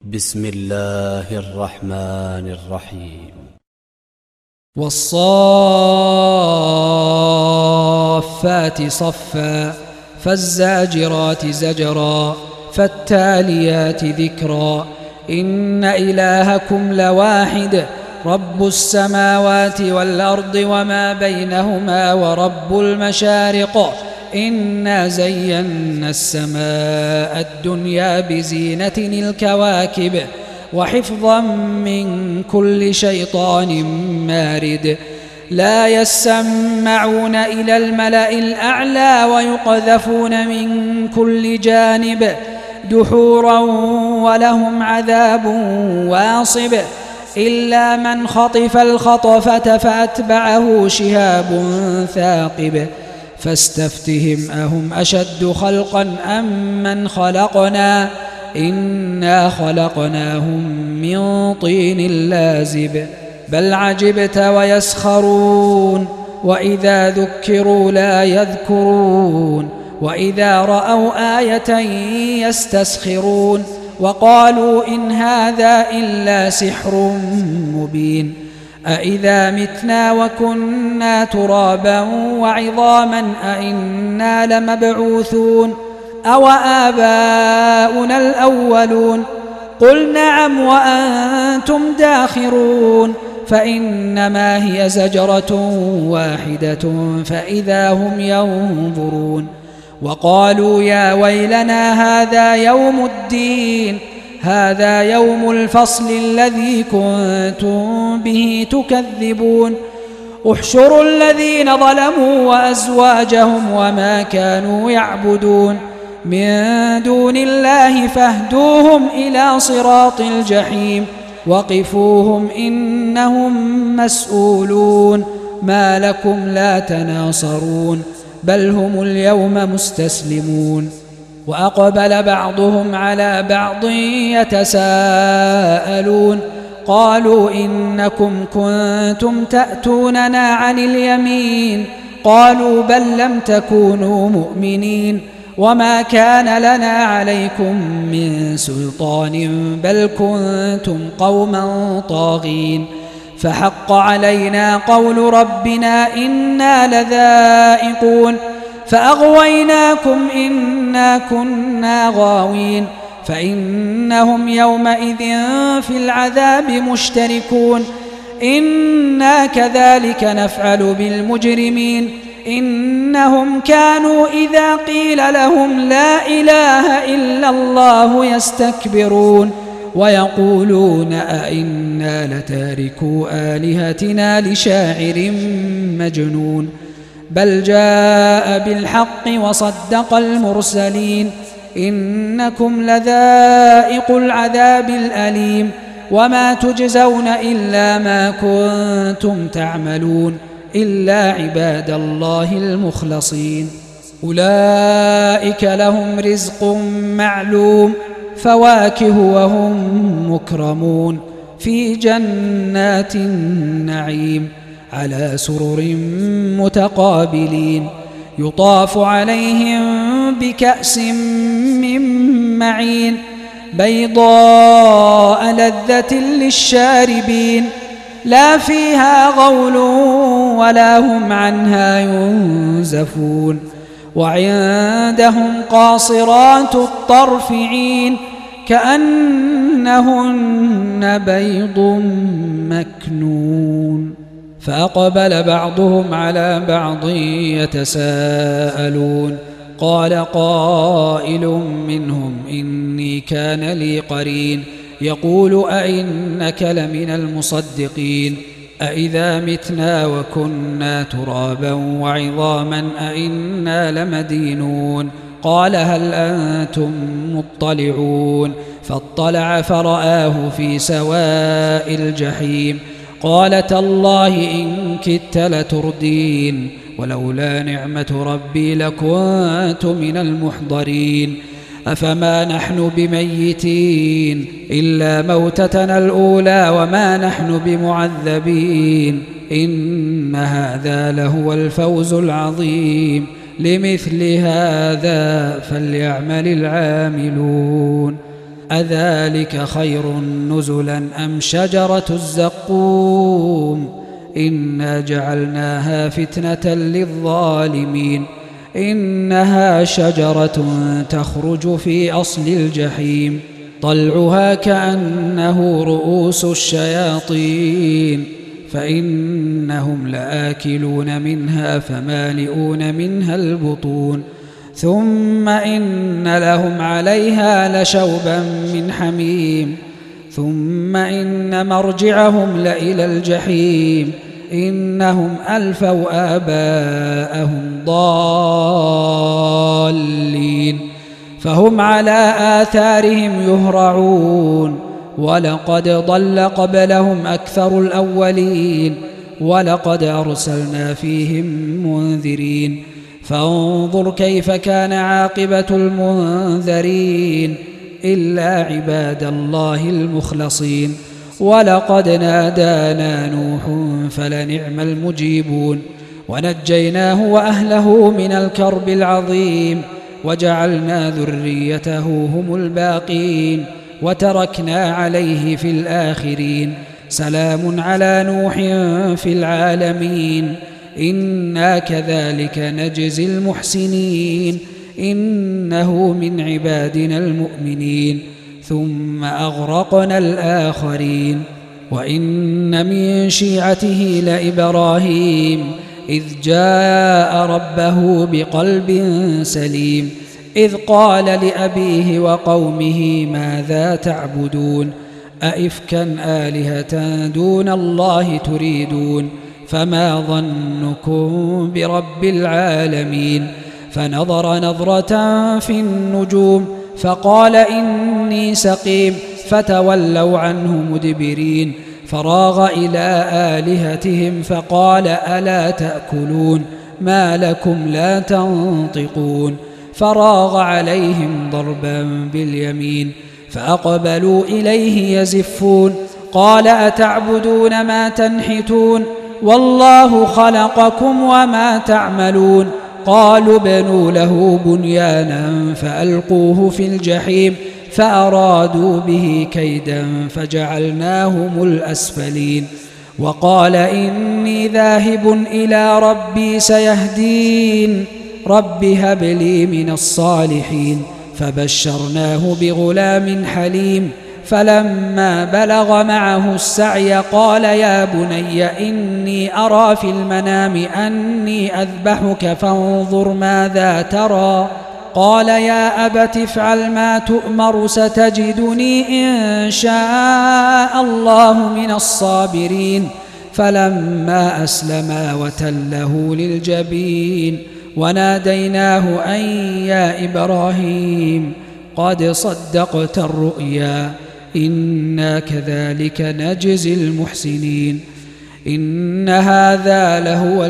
بسم الله الرحمن الرحيم. والصافات صفا فالزاجرات زجرا فالتاليات ذكرا إن إلهكم لواحد رب السماوات والأرض وما بينهما ورب المشارق إنا زينا السماء الدنيا بزينة الكواكب وحفظا من كل شيطان مارد لا يسمعون إلى الملأ الأعلى ويقذفون من كل جانب دحورا ولهم عذاب واصب إلا من خطف الخطفة فأتبعه شهاب ثاقب فاستفتهم أهم أشد خلقا أم من خلقنا إنا خلقناهم من طين لازب بل عجبت ويسخرون وإذا ذكروا لا يذكرون وإذا رأوا آية يستسخرون وقالوا إن هذا إلا سحر مبين أإذا متنا وكنا ترابا وعظاما أإنا لمبعوثون أو آباؤنا الأولون قل نعم وأنتم داخرون فإنما هي زجرة واحدة فإذا هم ينظرون وقالوا يا ويلنا هذا يوم الدين هذا يوم الفصل الذي كنتم به تكذبون احشروا الذين ظلموا وأزواجهم وما كانوا يعبدون من دون الله فاهدوهم إلى صراط الجحيم وقفوهم إنهم مسؤولون ما لكم لا تناصرون بل هم اليوم مستسلمون وأقبل بعضهم على بعض يتساءلون قالوا إنكم كنتم تأتوننا عن اليمين قالوا بل لم تكونوا مؤمنين وما كان لنا عليكم من سلطان بل كنتم قوما طاغين فحق علينا قول ربنا إنا لذائقون فأغويناكم إنا كنا غاوين فإنهم يومئذ في العذاب مشتركون إنا كذلك نفعل بالمجرمين إنهم كانوا إذا قيل لهم لا إله إلا الله يستكبرون ويقولون أئنا لتاركو آلهتنا لشاعر مجنون بل جاء بالحق وصدق المرسلين إنكم لذائق العذاب الأليم وما تجزون إلا ما كنتم تعملون إلا عباد الله المخلصين أولئك لهم رزق معلوم فواكه وهم مكرمون في جنات النعيم على سرر متقابلين يطاف عليهم بكأس من معين بيضاء لذة للشاربين لا فيها غول ولا هم عنها ينزفون وعندهم قاصرات الطرف عين كأنهن بيض مكنون فأقبل بعضهم على بعض يتساءلون قال قائل منهم إني كان لي قرين يقول أئنك لمن المصدقين أئذا متنا وكنا ترابا وعظاما أئنا لمدينون قال هل أنتم مطلعون فاطلع فرآه في سواء الجحيم قال تالله إن كدت لتردين ولولا نعمة ربي لكنت من المحضرين أفما نحن بميتين إلا موتتنا الأولى وما نحن بمعذبين إن هذا لهو الفوز العظيم لمثل هذا فليعمل العاملون أذلك خير نزلا أم شجرة الزقوم إنا جعلناها فتنة للظالمين إنها شجرة تخرج في أصل الجحيم طلعها كأنه رؤوس الشياطين فإنهم لآكلون منها فمالئون منها البطون ثم إن لهم عليها لشوبا من حميم ثم إن مرجعهم لإلى الجحيم إنهم ألفوا آباءهم ضالين فهم على آثارهم يهرعون ولقد ضل قبلهم أكثر الأولين ولقد أرسلنا فيهم منذرين فانظر كيف كان عاقبة المنذرين إلا عباد الله المخلصين ولقد نادانا نوح فلنعم المجيبون ونجيناه وأهله من الكرب العظيم وجعلنا ذريته هم الباقين وتركنا عليه في الآخرين سلام على نوح في العالمين إنا كذلك نجزي المحسنين إنه من عبادنا المؤمنين ثم أغرقنا الآخرين وإن من شيعته لإبراهيم إذ جاء ربه بقلب سليم إذ قال لأبيه وقومه ماذا تعبدون أئفكا آلهة دون الله تريدون فما ظنكم برب العالمين فنظر نظرة في النجوم فقال إني سقيم فتولوا عنه مدبرين فراغ إلى آلهتهم فقال ألا تأكلون ما لكم لا تنطقون فراغ عليهم ضربا باليمين فأقبلوا إليه يزفون قال أتعبدون ما تنحتون والله خلقكم وما تعملون قالوا بنوا له بنيانا فألقوه في الجحيم فأرادوا به كيدا فجعلناهم الأسفلين وقال إني ذاهب إلى ربي سيهدين رب هب لي من الصالحين فبشرناه بغلام حليم فلما بلغ معه السعي قال يا بني إني أرى في المنام أني أذبحك فانظر ماذا ترى قال يا أبت افعل ما تؤمر ستجدني إن شاء الله من الصابرين فلما أسلما وتله للجبين وناديناه أن يا إبراهيم قد صدقت الرؤيا إنا كذلك نجزي المحسنين إن هذا لهو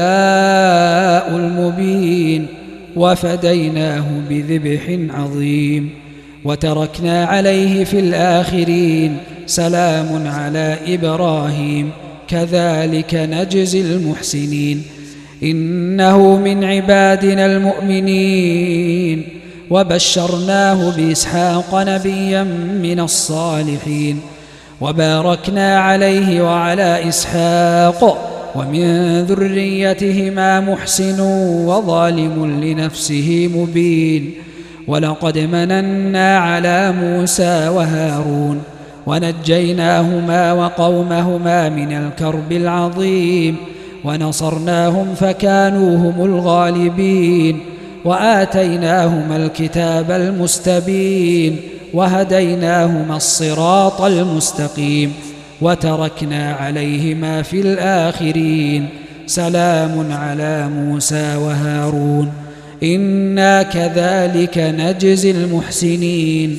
البلاء المبين وفديناه بذبح عظيم وتركنا عليه في الآخرين سلام على إبراهيم كذلك نجزي المحسنين إنه من عبادنا المؤمنين وبشرناه بإسحاق نبيا من الصالحين وباركنا عليه وعلى إسحاق ومن ذريتهما محسن وظالم لنفسه مبين ولقد مننا على موسى وهارون ونجيناهما وقومهما من الكرب العظيم ونصرناهم فكانوا هم الغالبين وآتيناهما الكتاب المستبين وهديناهما الصراط المستقيم وتركنا عليهما في الآخرين سلام على موسى وهارون إنا كذلك نجزي المحسنين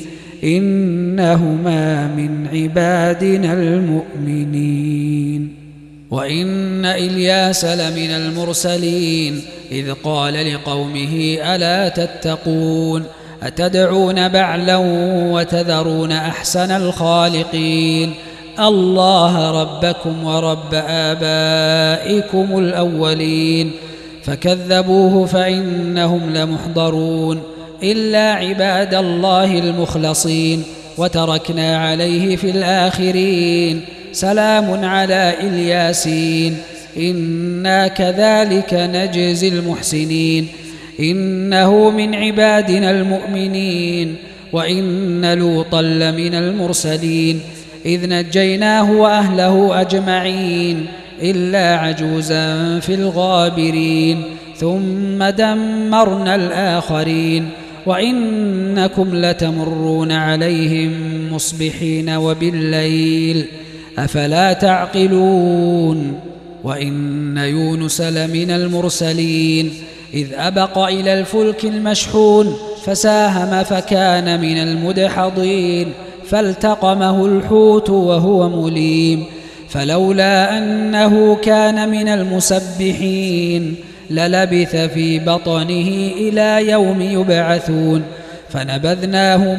إنهما من عبادنا المؤمنين وإن إلياس لمن المرسلين إذ قال لقومه ألا تتقون أتدعون بعلا وتذرون أحسن الخالقين الله ربكم ورب آبائكم الأولين فكذبوه فإنهم لمحضرون إلا عباد الله المخلصين وتركنا عليه في الآخرين. سلام على الياسين إنا كذلك نجزي المحسنين. إنه من عبادنا المؤمنين. وإن لوطا لمن المرسلين إذ نجيناه وأهله أجمعين إلا عجوزا في الغابرين ثم دمرنا الآخرين. وإنكم لتمرون عليهم مصبحين وبالليل أفلا تعقلون. وإن يونس لمن المرسلين إذ أبق إلى الفلك المشحون فساهم فكان من المدحضين فالتقمه الحوت وهو مليم فلولا أنه كان من المسبحين للبث في بطنه إلى يوم يبعثون. فنبذناه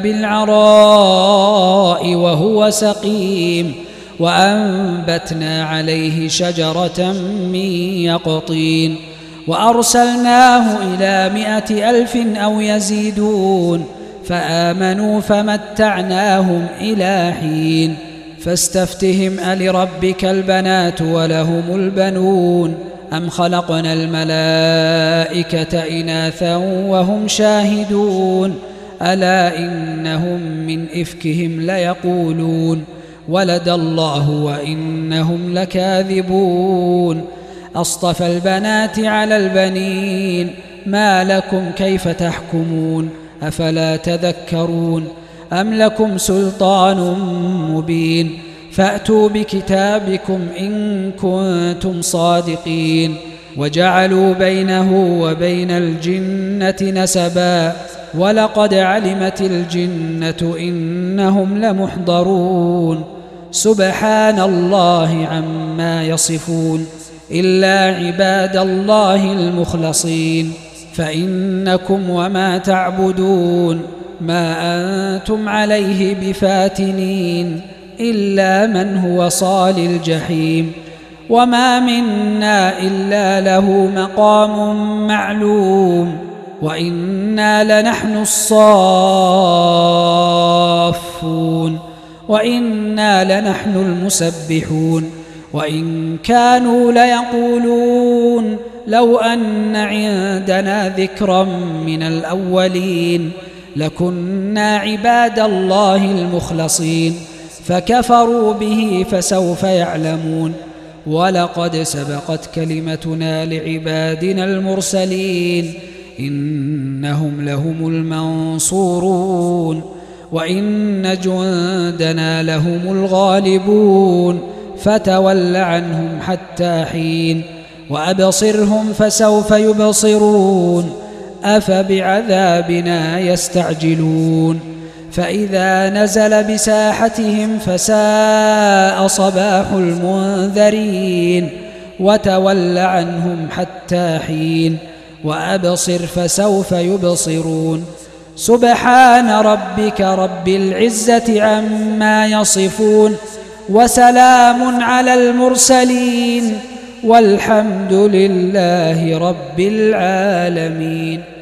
بالعراء وهو سقيم وأنبتنا عليه شجرة من يقطين وأرسلناه إلى 100,000 أو يزيدون فآمنوا فمتعناهم إلى حين. فاستفتهم ألربك البنات ولهم البنون أم خلقنا الملائكة إناثا وهم شاهدون ألا إنهم من إفكهم ليقولون ولد الله وإنهم لكاذبون. أصطفى البنات على البنين ما لكم كيف تحكمون أفلا تذكرون أم لكم سلطان مبين فأتوا بكتابكم إن كنتم صادقين. وجعلوا بينه وبين الجنة نسبا ولقد علمت الجنة إنهم لمحضرون. سبحان الله عما يصفون إلا عباد الله المخلصين فإنكم وما تعبدون ما أنتم عليه بفاتنين إلا من هو صال الجحيم. وما منا إلا له مقام معلوم وإنا لنحن الصافون وإنا لنحن المسبحون. وإن كانوا ليقولون لو أن عندنا ذكرا من الأولين لكنا عباد الله المخلصين فكفروا به فسوف يعلمون. ولقد سبقت كلمتنا لعبادنا المرسلين إنهم لهم المنصورون وإن جندنا لهم الغالبون. فتول عنهم حتى حين وأبصرهم فسوف يبصرون أفبعذابنا يستعجلون. فإذا نزل بساحتهم فساء صباح المنذرين. وتول عنهم حتى حين وأبصر فسوف يبصرون. سبحان ربك رب العزة عما يصفون وسلام على المرسلين والحمد لله رب العالمين.